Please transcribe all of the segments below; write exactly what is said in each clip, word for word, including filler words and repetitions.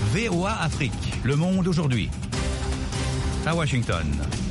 V O A Afrique, Le Monde aujourd'hui. À Washington.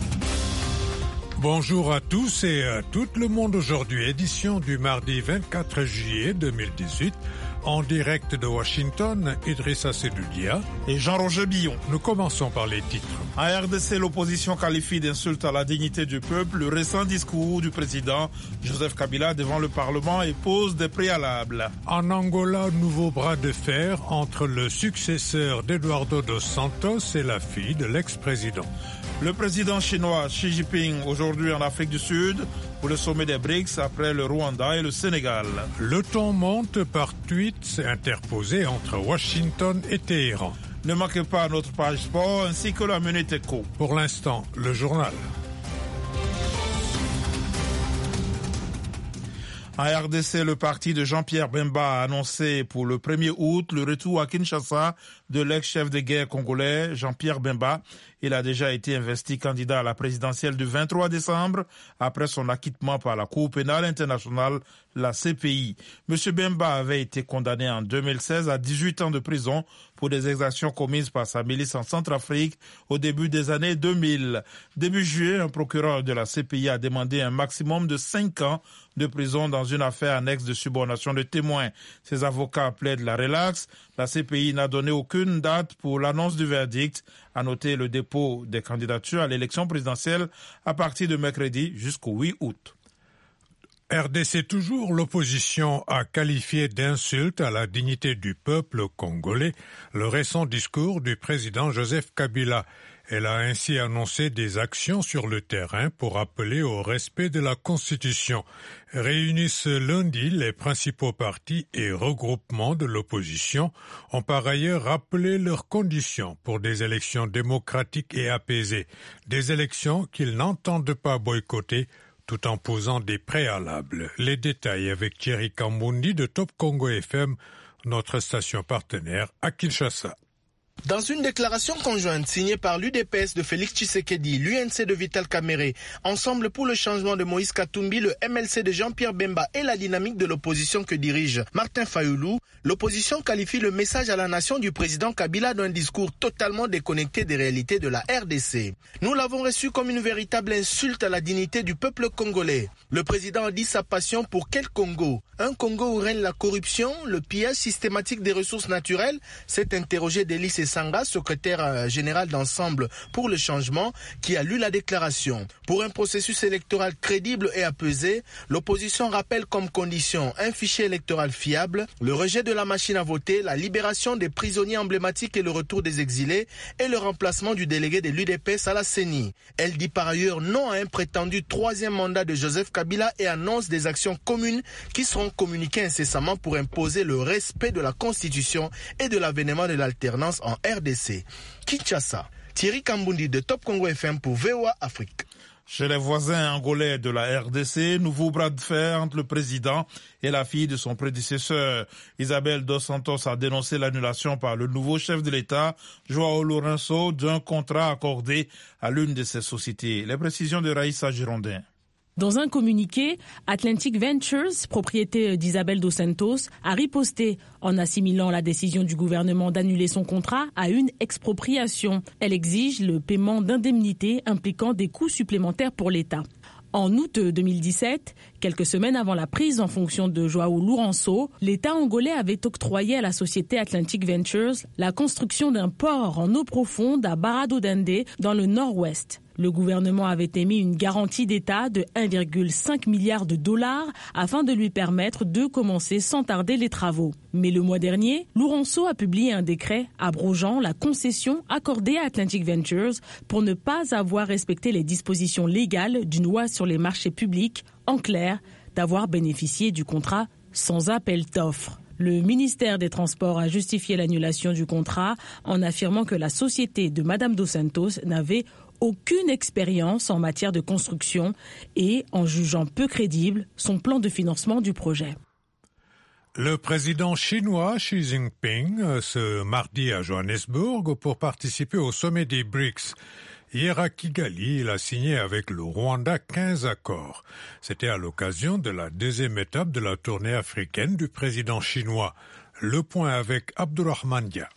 Bonjour à tous et à tout le monde aujourd'hui, édition du mardi vingt-quatre juillet deux mille dix-huit, en direct de Washington, Idrissa Sedoudia et Jean-Roger Billon. Nous commençons par les titres. En R D C, l'opposition qualifie d'insulte à la dignité du peuple le récent discours du président Joseph Kabila devant le Parlement et pose des préalables. En Angola, nouveau bras de fer entre le successeur d'Eduardo dos Santos et la fille de l'ex-président. Le président chinois Xi Jinping aujourd'hui en Afrique du Sud pour le sommet des B R I C S après le Rwanda et le Sénégal. Le ton monte par tweets interposés entre Washington et Téhéran. Ne manquez pas notre page sport ainsi que la Minute Éco. Pour l'instant, le journal. En R D C, le parti de Jean-Pierre Bemba a annoncé pour le premier août le retour à Kinshasa de l'ex-chef de guerre congolais Jean-Pierre Bemba. Il a déjà été investi candidat à la présidentielle du vingt-trois décembre après son acquittement par la Cour pénale internationale, la C P I. Monsieur Bemba avait été condamné en deux mille seize à dix-huit ans de prison pour des exactions commises par sa milice en Centrafrique au début des années deux mille. Début juillet, un procureur de la C P I a demandé un maximum de cinq ans de prison dans une affaire annexe de subornation de témoins. Ses avocats plaident la relaxe. La C P I n'a donné aucune date pour l'annonce du verdict. À noter le dépôt des candidatures à l'élection présidentielle à partir de mercredi jusqu'au huit août. R D C toujours, l'opposition a qualifié d'insulte à la dignité du peuple congolais le récent discours du président Joseph Kabila. Elle a ainsi annoncé des actions sur le terrain pour appeler au respect de la Constitution. Réunissent lundi les principaux partis et regroupements de l'opposition ont par ailleurs rappelé leurs conditions pour des élections démocratiques et apaisées, des élections qu'ils n'entendent pas boycotter tout en posant des préalables. Les détails avec Thierry Kambundi de Top Congo F M, notre station partenaire à Kinshasa. Dans une déclaration conjointe signée par l'U D P S de Félix Tshisekedi, l'U N C de Vital Kamerhe, Ensemble pour le changement de Moïse Katumbi, le M L C de Jean-Pierre Bemba et la dynamique de l'opposition que dirige Martin Fayoulou, l'opposition qualifie le message à la nation du président Kabila d'un discours totalement déconnecté des réalités de la R D C. Nous l'avons reçu comme une véritable insulte à la dignité du peuple congolais. Le président a dit sa passion pour quel Congo? Un Congo où règne la corruption, le pillage systématique des ressources naturelles? S'est interrogé Délice Sanga, secrétaire général d'Ensemble pour le changement, qui a lu la déclaration. Pour un processus électoral crédible et apaisé, l'opposition rappelle comme condition un fichier électoral fiable, le rejet de la machine à voter, la libération des prisonniers emblématiques et le retour des exilés, et le remplacement du délégué de l'U D P S à la C E N I. Elle dit par ailleurs non à un prétendu troisième mandat de Joseph Kabila et annonce des actions communes qui seront communiquées incessamment pour imposer le respect de la Constitution et de l'avènement de l'alternance en R D C. Kinshasa, Thierry Kambundi de Top Congo F M pour V O A Afrique. Chez les voisins angolais de la R D C, nouveau bras de fer entre le président et la fille de son prédécesseur. Isabel dos Santos a dénoncé l'annulation par le nouveau chef de l'État, João Lourenço, d'un contrat accordé à l'une de ses sociétés. Les précisions de Raïssa Girondin. Dans un communiqué, Atlantic Ventures, propriété d'Isabel dos Santos, a riposté en assimilant la décision du gouvernement d'annuler son contrat à une expropriation. Elle exige le paiement d'indemnités impliquant des coûts supplémentaires pour l'État. En août deux mille dix-sept, quelques semaines avant la prise en fonction de João Lourenço, l'État angolais avait octroyé à la société Atlantic Ventures la construction d'un port en eau profonde à Barra do Dende dans le nord-ouest. Le gouvernement avait émis une garantie d'État de un virgule cinq milliard de dollars afin de lui permettre de commencer sans tarder les travaux. Mais le mois dernier, Lourenço a publié un décret abrogeant la concession accordée à Atlantic Ventures pour ne pas avoir respecté les dispositions légales d'une loi sur les marchés publics, en clair, d'avoir bénéficié du contrat sans appel d'offres. Le ministère des Transports a justifié l'annulation du contrat en affirmant que la société de Madame dos Santos n'avait aucune expérience en matière de construction et en jugeant peu crédible son plan de financement du projet. Le président chinois Xi Jinping ce mardi à Johannesburg pour participer au sommet des B R I C S. Hier à Kigali, il a signé avec le Rwanda quinze accords. C'était à l'occasion de la deuxième étape de la tournée africaine du président chinois. Le point avec Abdourahmane Dia.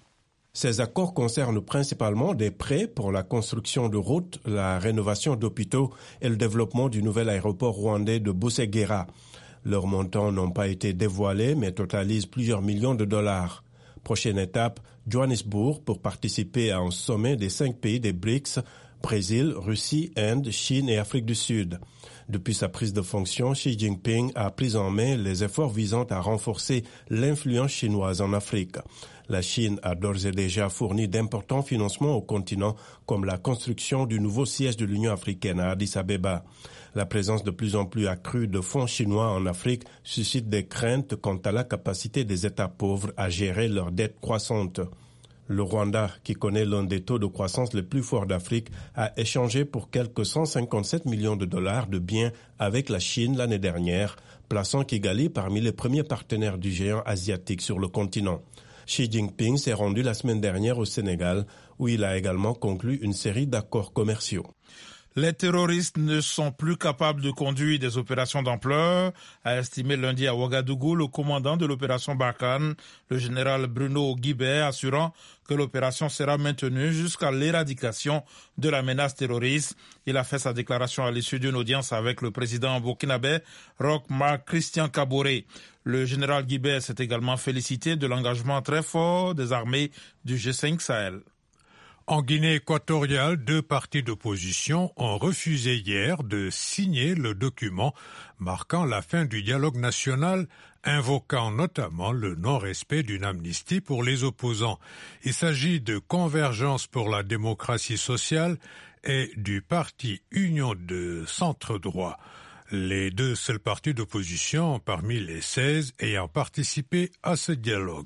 Ces accords concernent principalement des prêts pour la construction de routes, la rénovation d'hôpitaux et le développement du nouvel aéroport rwandais de Busegera. Leurs montants n'ont pas été dévoilés mais totalisent plusieurs millions de dollars. Prochaine étape, Johannesburg pour participer à un sommet des cinq pays des B R I C S, Brésil, Russie, Inde, Chine et Afrique du Sud. Depuis sa prise de fonction, Xi Jinping a pris en main les efforts visant à renforcer l'influence chinoise en Afrique. La Chine a d'ores et déjà fourni d'importants financements au continent, comme la construction du nouveau siège de l'Union africaine à Addis Abeba. La présence de plus en plus accrue de fonds chinois en Afrique suscite des craintes quant à la capacité des États pauvres à gérer leurs dettes croissantes. Le Rwanda, qui connaît l'un des taux de croissance les plus forts d'Afrique, a échangé pour quelques cent cinquante-sept millions de dollars de biens avec la Chine l'année dernière, plaçant Kigali parmi les premiers partenaires du géant asiatique sur le continent. Xi Jinping s'est rendu la semaine dernière au Sénégal, où il a également conclu une série d'accords commerciaux. Les terroristes ne sont plus capables de conduire des opérations d'ampleur, a estimé lundi à Ouagadougou le commandant de l'opération Barkhane, le général Bruno Guibert, assurant que l'opération sera maintenue jusqu'à l'éradication de la menace terroriste. Il a fait sa déclaration à l'issue d'une audience avec le président burkinabé Roch Marc Christian Kaboré. Le général Guibert s'est également félicité de l'engagement très fort des armées du G cinq Sahel. En Guinée équatoriale, deux partis d'opposition ont refusé hier de signer le document marquant la fin du dialogue national, invoquant notamment le non-respect d'une amnistie pour les opposants. Il s'agit de Convergence pour la démocratie sociale et du parti Union de centre-droit. Les deux seuls partis d'opposition parmi les seize ayant participé à ce dialogue.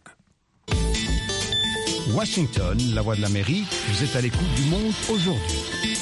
Washington, la voix de l'Amérique, vous êtes à l'écoute du Monde aujourd'hui.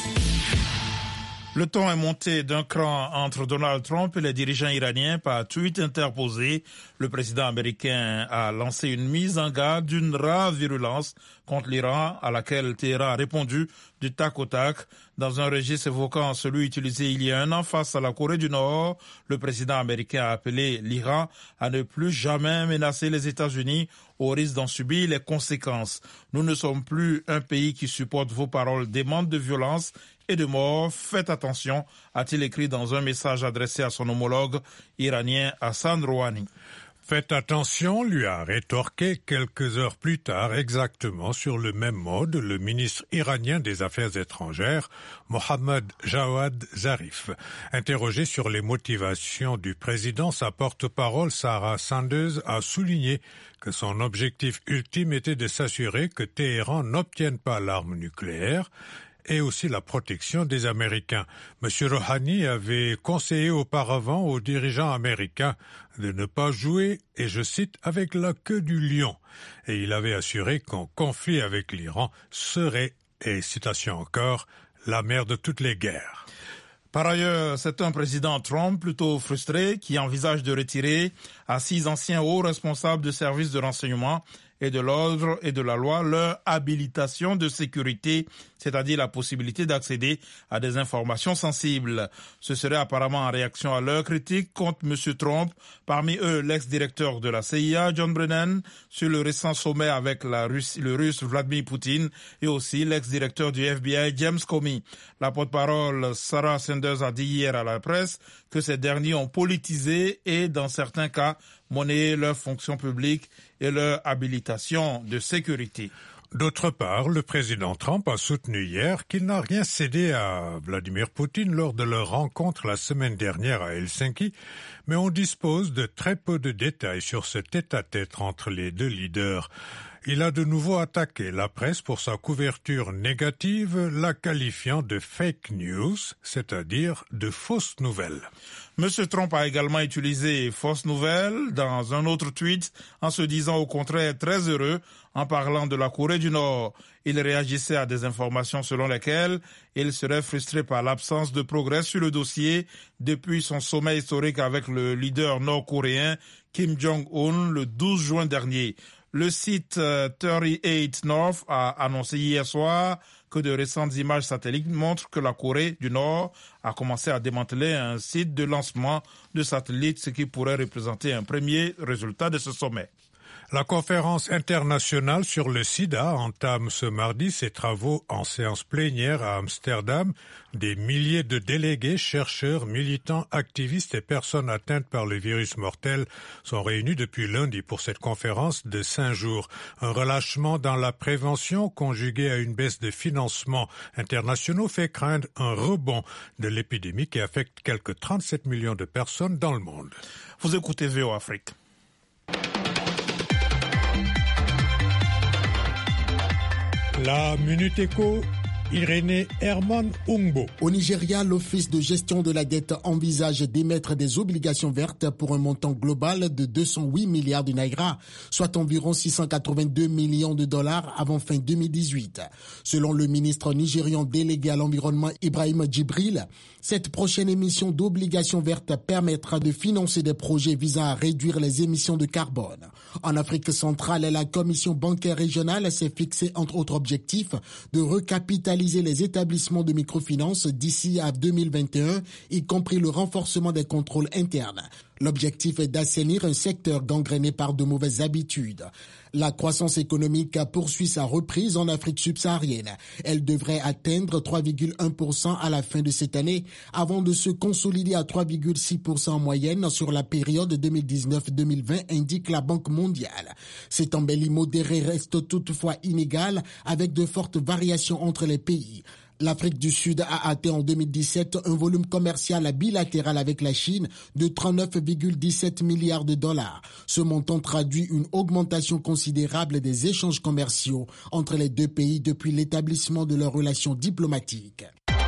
Le ton est monté d'un cran entre Donald Trump et les dirigeants iraniens par tweet interposé. Le président américain a lancé une mise en garde d'une rare virulence contre l'Iran à laquelle Téhéran a répondu du tac au tac. Dans un registre évoquant celui utilisé il y a un an face à la Corée du Nord, le président américain a appelé l'Iran à ne plus jamais menacer les États-Unis au risque d'en subir les conséquences. Nous ne sommes plus un pays qui supporte vos paroles démentes de violence et de mort. Faites attention, a-t-il écrit dans un message adressé à son homologue iranien Hassan Rouhani. Faites attention, lui a rétorqué quelques heures plus tard, exactement sur le même mode, le ministre iranien des Affaires étrangères, Mohammad Jawad Zarif. Interrogé sur les motivations du président, sa porte-parole, Sarah Sanders, a souligné que son objectif ultime était de s'assurer que Téhéran n'obtienne pas l'arme nucléaire et aussi la protection des Américains. M. Rouhani avait conseillé auparavant aux dirigeants américains de ne pas jouer, et je cite, avec la queue du lion. Et il avait assuré qu'un conflit avec l'Iran serait, et citation encore, la mère de toutes les guerres. Par ailleurs, c'est un président Trump plutôt frustré qui envisage de retirer à six anciens hauts responsables de services de renseignement et de l'ordre et de la loi leur habilitation de sécurité, c'est-à-dire la possibilité d'accéder à des informations sensibles. Ce serait apparemment en réaction à leurs critiques contre M. Trump, parmi eux l'ex-directeur de la C I A, John Brennan, sur le récent sommet avec la Russie, le russe Vladimir Poutine, et aussi l'ex-directeur du F B I, James Comey. La porte-parole Sarah Sanders a dit hier à la presse que ces derniers ont politisé et, dans certains cas, monnayé leurs fonctions publiques et leur habilitation de sécurité. D'autre part, le président Trump a soutenu hier qu'il n'a rien cédé à Vladimir Poutine lors de leur rencontre la semaine dernière à Helsinki, mais on dispose de très peu de détails sur ce tête-à-tête entre les deux leaders. Il a de nouveau attaqué la presse pour sa couverture négative, la qualifiant de fake news, c'est-à-dire de fausses nouvelles. M. Trump a également utilisé fausses nouvelles dans un autre tweet en se disant au contraire très heureux en parlant de la Corée du Nord. Il réagissait à des informations selon lesquelles il serait frustré par l'absence de progrès sur le dossier depuis son sommet historique avec le leader nord-coréen Kim Jong-un le douze juin dernier. Le site euh, trente-huit North a annoncé hier soir que de récentes images satellites montrent que la Corée du Nord a commencé à démanteler un site de lancement de satellites, ce qui pourrait représenter un premier résultat de ce sommet. La conférence internationale sur le sida entame ce mardi ses travaux en séance plénière à Amsterdam. Des milliers de délégués, chercheurs, militants, activistes et personnes atteintes par le virus mortel sont réunis depuis lundi pour cette conférence de cinq jours. Un relâchement dans la prévention conjugué à une baisse des financements internationaux fait craindre un rebond de l'épidémie qui affecte quelques trente-sept millions de personnes dans le monde. Vous écoutez V O Afrique. La Minute Éco, Irénée Herman Ungbo. Au Nigeria, l'Office de gestion de la dette envisage d'émettre des obligations vertes pour un montant global de deux cent huit milliards de naira, soit environ six cent quatre-vingt-deux millions de dollars avant fin deux mille dix-huit. Selon le ministre nigérian délégué à l'environnement Ibrahim Djibril, cette prochaine émission d'obligations vertes permettra de financer des projets visant à réduire les émissions de carbone. En Afrique centrale, la Commission bancaire régionale s'est fixée entre autres objectifs de recapitaliser les établissements de microfinance d'ici à deux mille vingt et un, y compris le renforcement des contrôles internes. L'objectif est d'assainir un secteur gangréné par de mauvaises habitudes. La croissance économique poursuit sa reprise en Afrique subsaharienne. Elle devrait atteindre trois virgule un pour cent à la fin de cette année, avant de se consolider à trois virgule six pour cent en moyenne sur la période deux mille dix-neuf deux mille vingt, indique la Banque mondiale. Cette embellie modérée reste toutefois inégale, avec de fortes variations entre les pays. L'Afrique du Sud a atteint en deux mille dix-sept un volume commercial bilatéral avec la Chine de trente-neuf virgule dix-sept milliards de dollars. Ce montant traduit une augmentation considérable des échanges commerciaux entre les deux pays depuis l'établissement de leurs relations diplomatiques.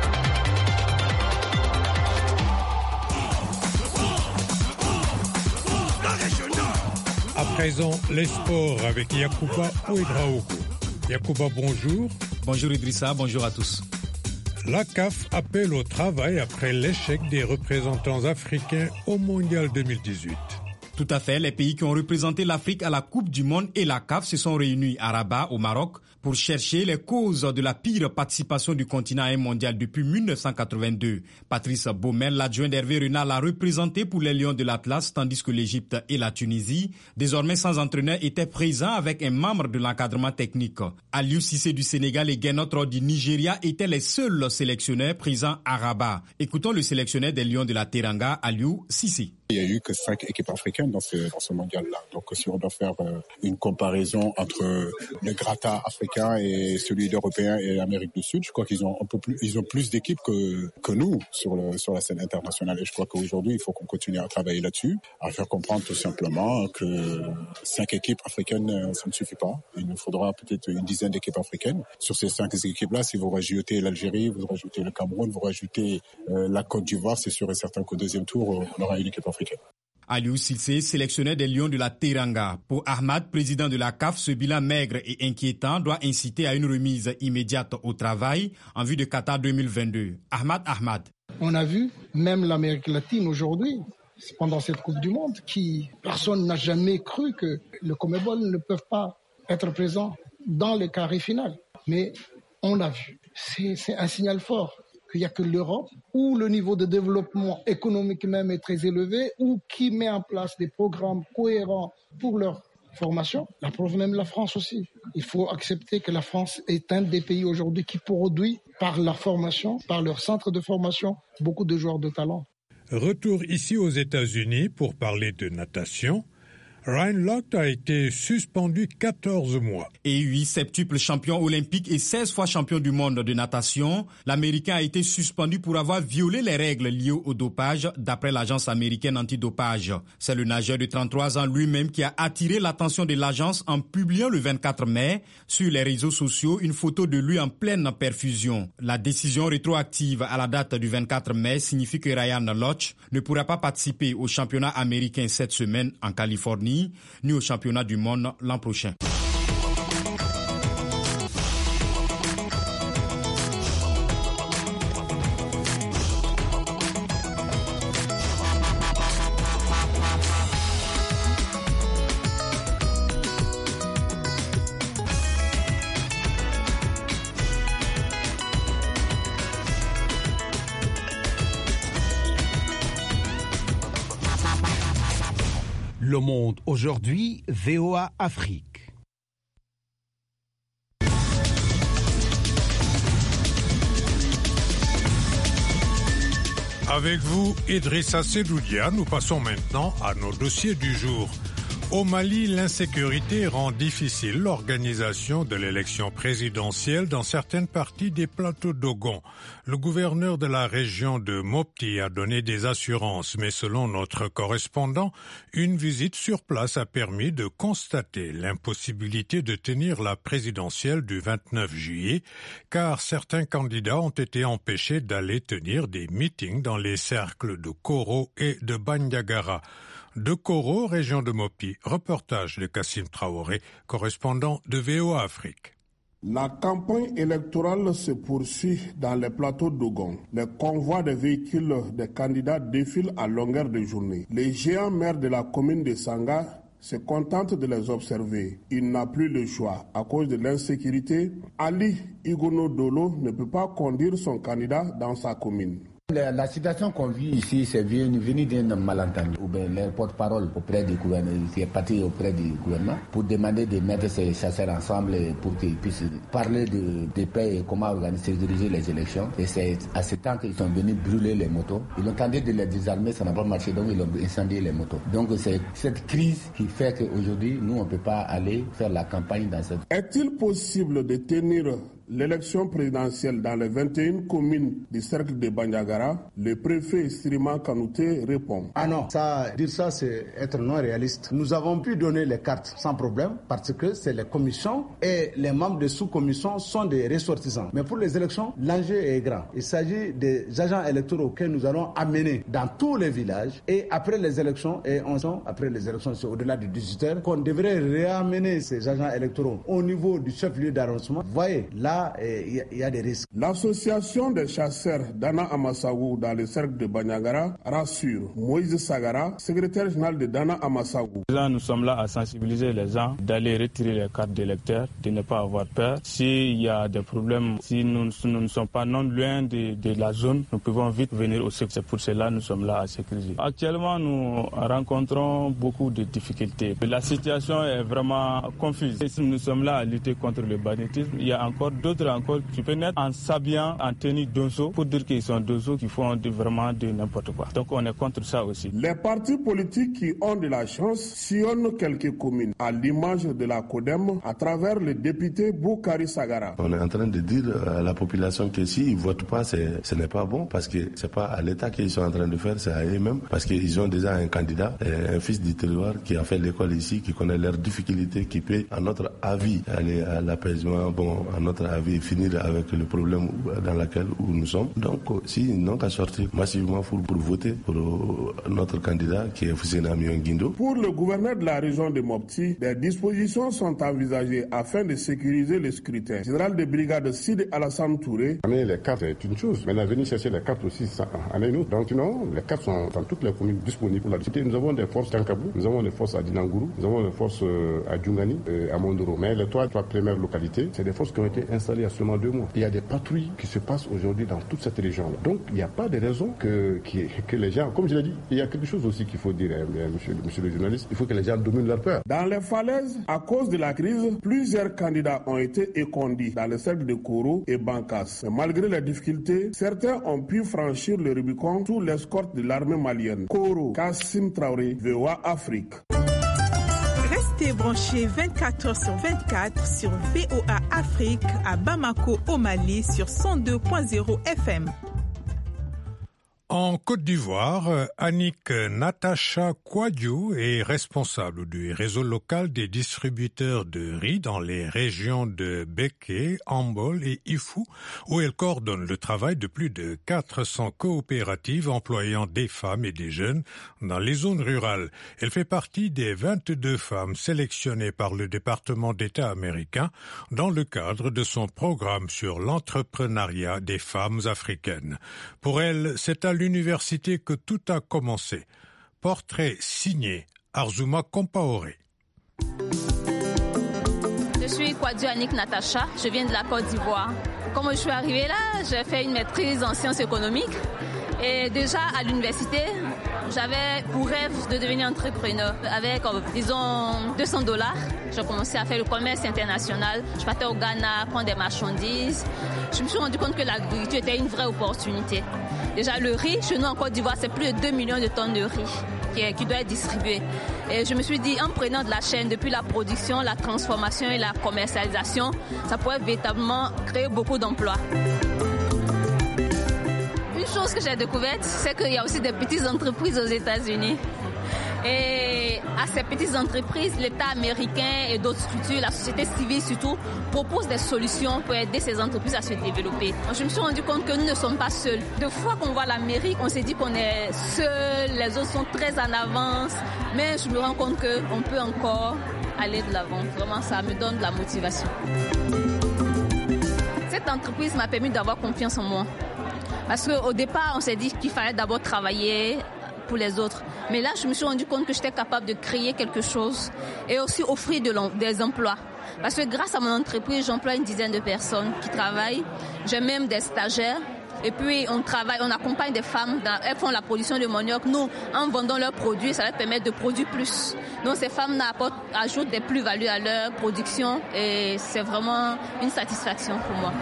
À présent, les sports avec Yacouba Ouedraogo. Yacouba, bonjour. Bonjour Idrissa, bonjour à tous. La C A F appelle au travail après l'échec des représentants africains au Mondial deux mille dix-huit. Tout à fait, les pays qui ont représenté l'Afrique à la Coupe du Monde et la C A F se sont réunis à Rabat, au Maroc, pour chercher les causes de la pire participation du continent à un mondial depuis mille neuf cent quatre-vingt-deux. Patrice Baumel, l'adjoint d'Hervé Renard, l'a représenté pour les Lions de l'Atlas, tandis que l'Égypte et la Tunisie, désormais sans entraîneur, étaient présents avec un membre de l'encadrement technique. Aliou Cissé du Sénégal et Guénotre du Nigeria étaient les seuls sélectionneurs présents à Rabat. Écoutons le sélectionneur des Lions de la Teranga, Aliou Cissé. Il n'y a eu que cinq équipes africaines dans ce, dans ce mondial-là. Donc, si on doit faire euh, une comparaison entre le Gratta africain et celui d'Européen et l'Amérique du Sud, je crois qu'ils ont un peu plus, ils ont plus d'équipes que, que nous sur le, sur la scène internationale. Et je crois qu'aujourd'hui, il faut qu'on continue à travailler là-dessus, à faire comprendre tout simplement que cinq équipes africaines, ça ne suffit pas. Il nous faudra peut-être une dizaine d'équipes africaines. Sur ces cinq équipes-là, si vous rajoutez l'Algérie, vous rajoutez le Cameroun, vous rajoutez euh, la Côte d'Ivoire, c'est sûr et certain qu'au deuxième tour, on aura une équipe africaine. Aliou Cissé, sélectionneur des Lions de la Teranga. Pour Ahmad, président de la C A F, ce bilan maigre et inquiétant doit inciter à une remise immédiate au travail en vue de Qatar deux mille vingt-deux. Ahmad Ahmad. On a vu, même l'Amérique latine aujourd'hui, pendant cette Coupe du Monde, qui personne n'a jamais cru que le CONMEBOL ne peut pas être présent dans les carrés finales. Mais on l'a vu. C'est, c'est un signal fort. Il n'y a que l'Europe, où le niveau de développement économique même est très élevé, ou qui met en place des programmes cohérents pour leur formation. La preuve même la France aussi. Il faut accepter que la France est un des pays aujourd'hui qui produit par la formation, par leur centre de formation, beaucoup de joueurs de talent. Retour ici aux États-Unis pour parler de natation. Ryan Lochte a été suspendu quatorze mois. Et huit septuple champion olympique et seize fois champion du monde de natation, l'Américain a été suspendu pour avoir violé les règles liées au dopage, d'après l'agence américaine antidopage. C'est le nageur de trente-trois ans lui-même qui a attiré l'attention de l'agence en publiant le vingt-quatre mai sur les réseaux sociaux une photo de lui en pleine perfusion. La décision rétroactive à la date du vingt-quatre mai signifie que Ryan Lochte ne pourra pas participer au championnat américain cette semaine en Californie, ni au championnat du monde l'an prochain. Le Monde aujourd'hui, V O A Afrique. Avec vous, Idrissa Sedoudia, nous passons maintenant à nos dossiers du jour. Au Mali, l'insécurité rend difficile l'organisation de l'élection présidentielle dans certaines parties des plateaux d'Ogon. Le gouverneur de la région de Mopti a donné des assurances, mais selon notre correspondant, une visite sur place a permis de constater l'impossibilité de tenir la présidentielle du vingt-neuf juillet, car certains candidats ont été empêchés d'aller tenir des meetings dans les cercles de Koro et de Bandiagara. De Koro, région de Mopti, reportage de Kassim Traoré, correspondant de V O A Afrique. La campagne électorale se poursuit dans les plateaux d'Ogon. Les convois de véhicules des candidats défilent à longueur de journée. Les géants maires de la commune de Sanga se contentent de les observer. Il n'a plus le choix. À cause de l'insécurité, Ali Igono Dolo ne peut pas conduire son candidat dans sa commune. La, la situation qu'on vit ici, c'est venu d'un malentendu, ou bien les porte-parole auprès du gouvernement, qui est parti auprès du gouvernement, pour demander de mettre ces chasseurs ensemble pour qu'ils puissent parler de, de paix et comment organiser, diriger les élections. Et c'est à ce temps qu'ils sont venus brûler les motos. Ils ont tenté de les désarmer, ça n'a pas marché, donc ils ont incendié les motos. Donc c'est cette crise qui fait qu'aujourd'hui, nous, on ne peut pas aller faire la campagne dans cette... Est-il possible de tenir l'élection présidentielle dans les vingt et une communes du cercle de Bandiagara? Le préfet Sirima Kanouté répond. Ah non, ça, dire ça, c'est être non réaliste. Nous avons pu donner les cartes sans problème parce que c'est les commissions et les membres des sous-commissions sont des ressortissants. Mais pour les élections, l'enjeu est grand. Il s'agit des agents électoraux que nous allons amener dans tous les villages et après les élections, et on sent, après les élections, c'est au-delà de dix-huit heures, qu'on devrait réamener ces agents électoraux au niveau du chef-lieu d'arrondissement. Vous voyez, là, il y, y a des risques. L'association des chasseurs d'Ana Amassagou dans le cercle de Bandiagara rassure. Moïse Sagara, secrétaire général de Dana Amassagou. Là, nous sommes là à sensibiliser les gens d'aller retirer les cartes d'électeurs, de ne pas avoir peur. S'il y a des problèmes, si nous, nous ne sommes pas non loin de, de la zone, nous pouvons vite venir au secteur. C'est pour cela que nous sommes là à sécuriser. Actuellement, nous rencontrons beaucoup de difficultés. La situation est vraiment confuse. Et si nous sommes là à lutter contre le banditisme, il y a encore d'autres encore qui peuvent naître en s'habillant en tenue d'oiseau pour dire qu'ils sont d'oiseau qui font de, vraiment de n'importe quoi. Donc on est contre ça aussi. Les partis politiques qui ont de la chance sillonnent quelques communes, à l'image de la CODEM, à travers le député Boukari Sagara. On est en train de dire à la population que s'ils ne votent pas, c'est, ce n'est pas bon, parce que ce n'est pas à l'État qu'ils sont en train de faire, c'est à eux-mêmes, parce qu'ils ont déjà un candidat, un fils du terroir qui a fait l'école ici, qui connaît leurs difficultés, qui peut, à notre avis, aller à l'apaisement, bon, à notre avis, finir avec le problème dans lequel où nous sommes. Donc, s'ils n'ont qu'à sortir massivement pour, pour voter pour notre candidat qui est Foussena Mion-Guindo. Pour le gouverneur de la région de Mopti, des dispositions sont envisagées afin de sécuriser le scrutin. Général de brigade Sid Alassane Touré. Amener les cartes est une chose, mais venir chercher les cartes aussi, ça en est une autre. Donc, non, les cartes sont dans toutes les communes disponibles pour la discuter. Nous avons des forces à Kankabou, nous avons des forces à Dinangourou, nous avons des forces à Djungani, à Mondoro. Mais les trois, trois premières localités, c'est des forces qui ont été installées à seulement deux mois. Il y a des patrouilles qui se passent aujourd'hui dans toute cette région-là. Donc, il n'y a pas de raison que, que, que les gens, comme je l'ai dit, il y a quelque chose aussi qu'il faut dire, hein, monsieur, monsieur le journaliste, il faut que les gens dominent leur peur. Dans les falaises, à cause de la crise, plusieurs candidats ont été écondis dans le cercle de Koro et Bankas. Mais malgré les difficultés, certains ont pu franchir le Rubicon sous l'escorte de l'armée malienne. Koro, Kassim Traoré, V O A Afrique. Restez branchés vingt-quatre heures sur vingt-quatre sur V O A Afrique à Bamako au Mali sur cent deux point zéro F M. En Côte d'Ivoire, Annick Natacha Kouadiou est responsable du réseau local des distributeurs de riz dans les régions de Béké, Ambol et Ifou, où elle coordonne le travail de plus de quatre cents coopératives employant des femmes et des jeunes dans les zones rurales. Elle fait partie des vingt-deux femmes sélectionnées par le département d'État américain dans le cadre de son programme sur l'entrepreneuriat des femmes africaines. Pour elle, c'est à l'université que tout a commencé. Portrait signé Arzouma Compaoré. Je suis Kouadiou Annick Natacha, je viens de la Côte d'Ivoire. Comme je suis arrivée là, j'ai fait une maîtrise en sciences économiques Et déjà à l'université, j'avais pour rêve de devenir entrepreneur. Avec, disons, deux cents dollars, j'ai commencé à faire le commerce international. Je partais au Ghana, prendre des marchandises. Je me suis rendu compte que l'agriculture était une vraie opportunité. Déjà, le riz, chez nous en Côte d'Ivoire, c'est plus de deux millions de tonnes de riz qui, qui doit être distribué. Et je me suis dit, en prenant de la chaîne, depuis la production, la transformation et la commercialisation, ça pourrait véritablement créer beaucoup d'emplois. Une chose que j'ai découverte, c'est qu'il y a aussi des petites entreprises aux États-Unis. Et à ces petites entreprises, l'État américain et d'autres structures, la société civile surtout, proposent des solutions pour aider ces entreprises à se développer. Je me suis rendu compte que nous ne sommes pas seuls. De fois qu'on voit l'Amérique, on s'est dit qu'on est seuls, les autres sont très en avance. Mais je me rends compte qu'on peut encore aller de l'avant. Vraiment, ça me donne de la motivation. Cette entreprise m'a permis d'avoir confiance en moi. Parce qu'au départ, on s'est dit qu'il fallait d'abord travailler pour les autres. Mais là, je me suis rendu compte que j'étais capable de créer quelque chose et aussi offrir de des emplois. Parce que grâce à mon entreprise, j'emploie une dizaine de personnes qui travaillent. J'ai même des stagiaires. Et puis, on travaille, on accompagne des femmes. Dans, elles font la production de manioc. Nous, en vendant leurs produits, ça leur permet de produire plus. Donc, ces femmes ajoutent des plus-values à leur production et c'est vraiment une satisfaction pour moi.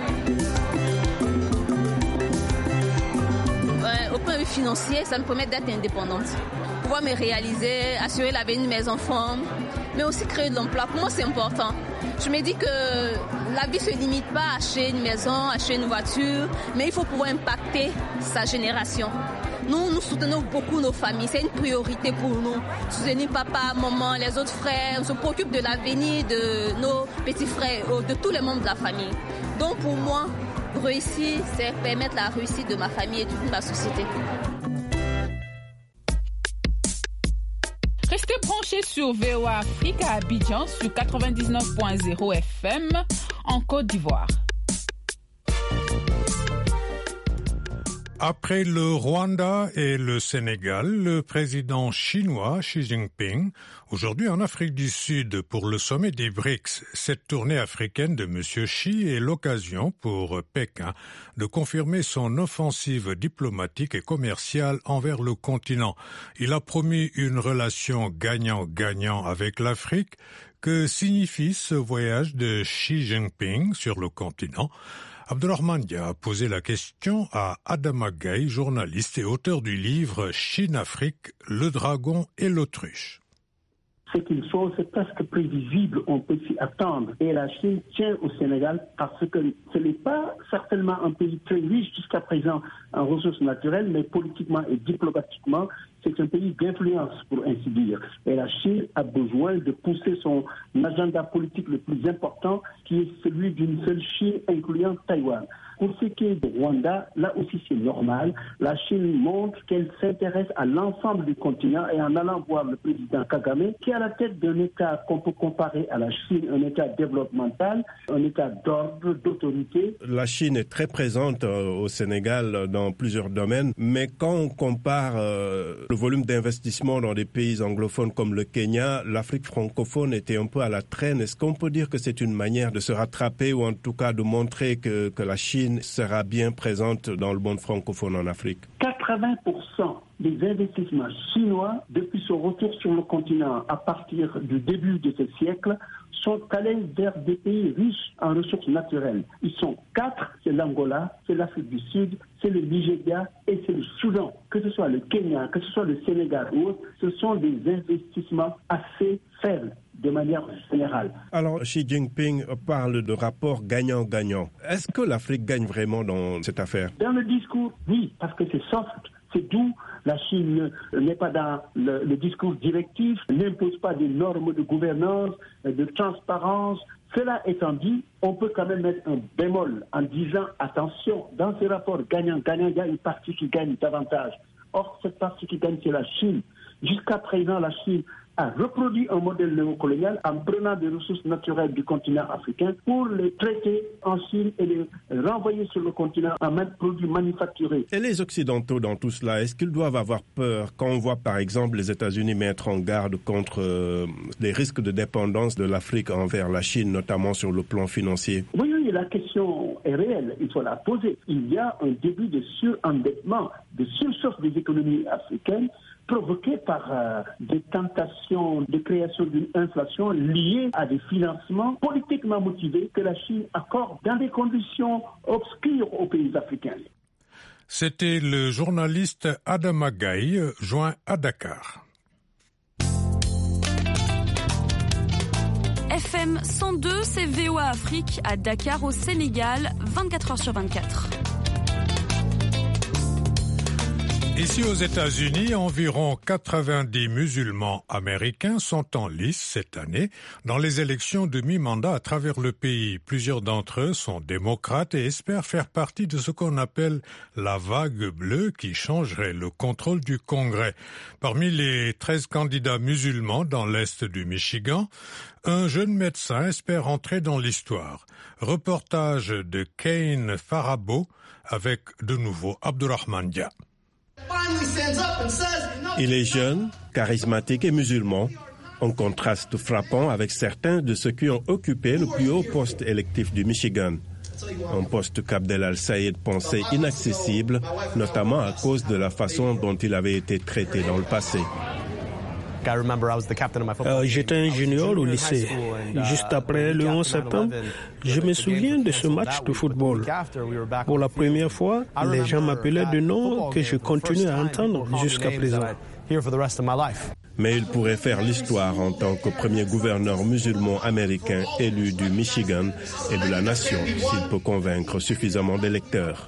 Au point de vue financier, ça me permet d'être indépendante, pouvoir me réaliser, assurer l'avenir de mes enfants, mais aussi créer de l'emploi. Pour moi, c'est important. Je me dis que la vie ne se limite pas à acheter une maison, acheter une voiture, mais il faut pouvoir impacter sa génération. Nous, nous soutenons beaucoup nos familles, c'est une priorité pour nous. Soutenir papa, maman, les autres frères, on se préoccupe de l'avenir de nos petits frères, de tous les membres de la famille. Donc pour moi, réussir, c'est permettre la réussite de ma famille et de toute ma société. Restez branchés sur V O A Afrique à Abidjan sur quatre-vingt-dix-neuf point zéro F M en Côte d'Ivoire. Après le Rwanda et le Sénégal, le président chinois Xi Jinping, aujourd'hui en Afrique du Sud pour le sommet des B R I C S. Cette tournée africaine de M. Xi est l'occasion pour Pékin de confirmer son offensive diplomatique et commerciale envers le continent. Il a promis une relation gagnant-gagnant avec l'Afrique. Que signifie ce voyage de Xi Jinping sur le continent? Abdurrahman Dia a posé la question à Adama Gaye, journaliste et auteur du livre Chine-Afrique, le dragon et l'autruche. C'est une chose, c'est presque prévisible, on peut s'y attendre. Et la Chine tient au Sénégal parce que ce n'est pas certainement un pays très riche jusqu'à présent en ressources naturelles, mais politiquement et diplomatiquement, c'est un pays d'influence, pour ainsi dire. Et la Chine a besoin de pousser son agenda politique le plus important, qui est celui d'une seule Chine, incluant Taïwan. Pour ce qui est du Rwanda, là aussi c'est normal. La Chine montre qu'elle s'intéresse à l'ensemble du continent et en allant voir le président Kagame, qui est à la tête d'un État qu'on peut comparer à la Chine, un État développemental, un État d'ordre, d'autorité. La Chine est très présente au Sénégal dans plusieurs domaines, mais quand on compare euh, le volume d'investissement dans des pays anglophones comme le Kenya, l'Afrique francophone était un peu à la traîne. Est-ce qu'on peut dire que c'est une manière de se rattraper ou en tout cas de montrer que, que la Chine sera bien présente dans le monde francophone en Afrique? quatre-vingts pour cent des investissements chinois depuis son retour sur le continent à partir du début de ce siècle sont allés vers des pays riches en ressources naturelles. Ils sont quatre, c'est l'Angola, c'est l'Afrique du Sud, c'est le Nigeria et c'est le Soudan. Que ce soit le Kenya, que ce soit le Sénégal ou autre, ce sont des investissements assez faibles de manière générale. Alors, Xi Jinping parle de rapport gagnant-gagnant. Est-ce que l'Afrique gagne vraiment dans cette affaire? Dans le discours, oui, parce que c'est soft. C'est d'où la Chine n'est pas dans le, le discours directif, n'impose pas des normes de gouvernance, de transparence. Cela étant dit, on peut quand même mettre un bémol en disant attention, dans ce rapport gagnant-gagnant, il y a une partie qui gagne davantage. Or, cette partie qui gagne, c'est la Chine. Jusqu'à présent, la Chine a reproduit un modèle néocolonial en prenant des ressources naturelles du continent africain pour les traiter en Chine et les renvoyer sur le continent en produits manufacturés. Et les Occidentaux dans tout cela, est-ce qu'ils doivent avoir peur quand on voit par exemple les États-Unis mettre en garde contre euh, les risques de dépendance de l'Afrique envers la Chine, notamment sur le plan financier? Oui, oui, la question est réelle, il faut la poser. Il y a un début de surendettement, de surchauffe des économies africaines provoqué par euh, des tentations de création d'une inflation liée à des financements politiquement motivés que la Chine accorde dans des conditions obscures aux pays africains. C'était le journaliste Adama Gaye, joint à Dakar. F M cent deux, c'est V O A Afrique à Dakar au Sénégal, vingt-quatre heures sur vingt-quatre. Ici aux États-Unis, environ quatre-vingt-dix musulmans américains sont en lice cette année dans les élections de mi-mandat à travers le pays. Plusieurs d'entre eux sont démocrates et espèrent faire partie de ce qu'on appelle la vague bleue qui changerait le contrôle du Congrès. Parmi les treize candidats musulmans dans l'est du Michigan, un jeune médecin espère entrer dans l'histoire. Reportage de Kane Farabo avec de nouveau Abdurrahman Dia. Il est jeune, charismatique et musulman, en contraste frappant avec certains de ceux qui ont occupé le plus haut poste électif du Michigan. Un poste qu'Abdel Al-Sayed pensait inaccessible, notamment à cause de la façon dont il avait été traité dans le passé. Euh, j'étais un junior au lycée. Juste après le onze septembre, je me souviens de ce match de football. Pour la première fois, les gens m'appelaient de noms que je continue à entendre jusqu'à présent. Mais il pourrait faire l'histoire en tant que premier gouverneur musulman américain élu du Michigan et de la nation s'il peut convaincre suffisamment d'électeurs.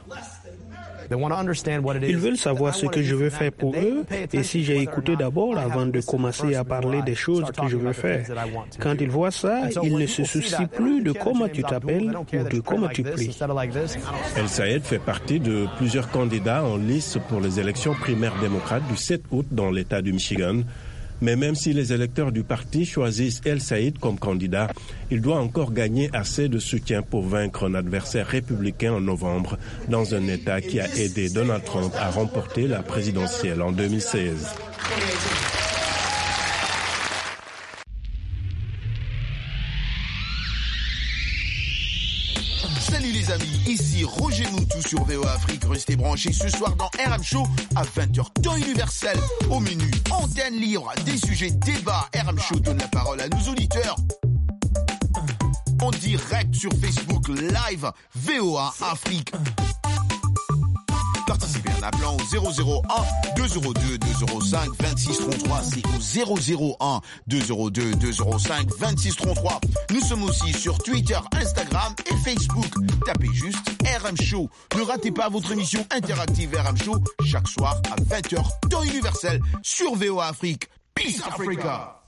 Ils veulent savoir ce que je veux faire pour eux et si j'ai écouté d'abord avant de commencer à parler des choses que je veux faire. Quand ils voient ça, ils ne se soucient plus de comment tu t'appelles ou de comment tu pries. El Sayed fait partie de plusieurs candidats en lice pour les élections primaires démocrates du sept août dans l'État du Michigan. Mais même si les électeurs du parti choisissent El Sayed comme candidat, il doit encore gagner assez de soutien pour vaincre un adversaire républicain en novembre dans un État qui a aidé Donald Trump à remporter la présidentielle en deux mille seize. Salut les amis, ici Roger Moutou sur V O A Afrique. Restez branchés ce soir dans R M Show à vingt heures, temps universel. Au menu, antenne libre, des sujets, débats. R M Show donne la parole à nos auditeurs. En direct sur Facebook Live, V O A Afrique. Participez en appelant au zéro zéro un deux zéro deux deux zéro cinq vingt-six trente-trois. C'est au zéro zéro un deux zéro deux deux zéro cinq vingt-six trente-trois. Nous sommes aussi sur Twitter, Instagram et Facebook. Tapez juste R M Show. Ne ratez pas votre émission interactive R M Show chaque soir à vingt heures, temps universel sur V O A Afrique. Peace Africa.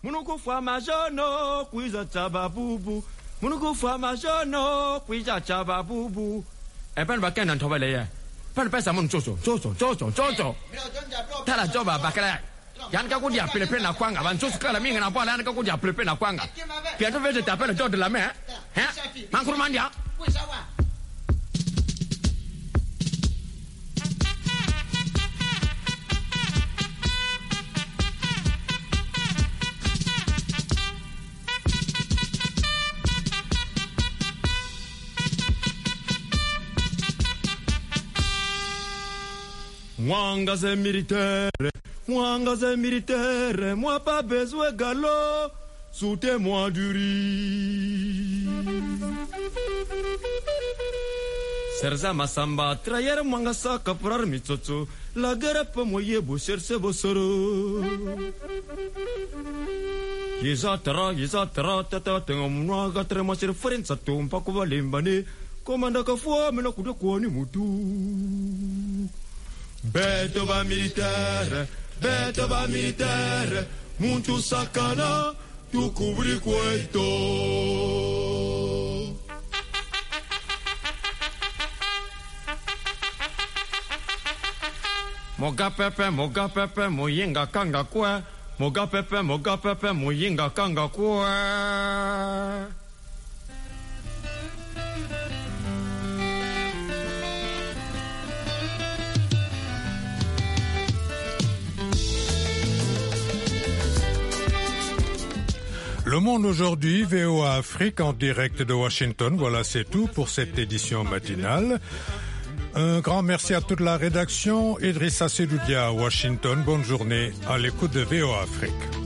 Pan pesa mun chocho chocho chocho chocho tala joba bakala yan ka kudia pepe na kwanga ban chocho kala minga na pala yan ka kudia pepe na kwanga pia to vete tapela jodo la me hein mankuru mandia Mwanga c'est militaire, Mwanga c'est militaire, moi pas besoin galop, soutez-moi du riz. Serza masamba, trayer Mwanga sa kaprar mitsotso, la guerre pas moye bo cherche bo soro. Yeza tra, yeza tra, tata tengo Mwanga tre mo cher forenza tumpa ko valimbane, komanda ka fo me na kuda ko ni mutu. Beto ba militaire, beto ba militaire, muntu sakana, tu cubri cueto. Moga pepe, moga pepe, moyenga kanga kwe, Moga pepe, moga pepe, muyinga kanga kwa. Le Monde aujourd'hui, V O A Afrique en direct de Washington. Voilà, c'est tout pour cette édition matinale. Un grand merci à toute la rédaction. Idrissa Sedoudia à Washington. Bonne journée à l'écoute de V O A Afrique.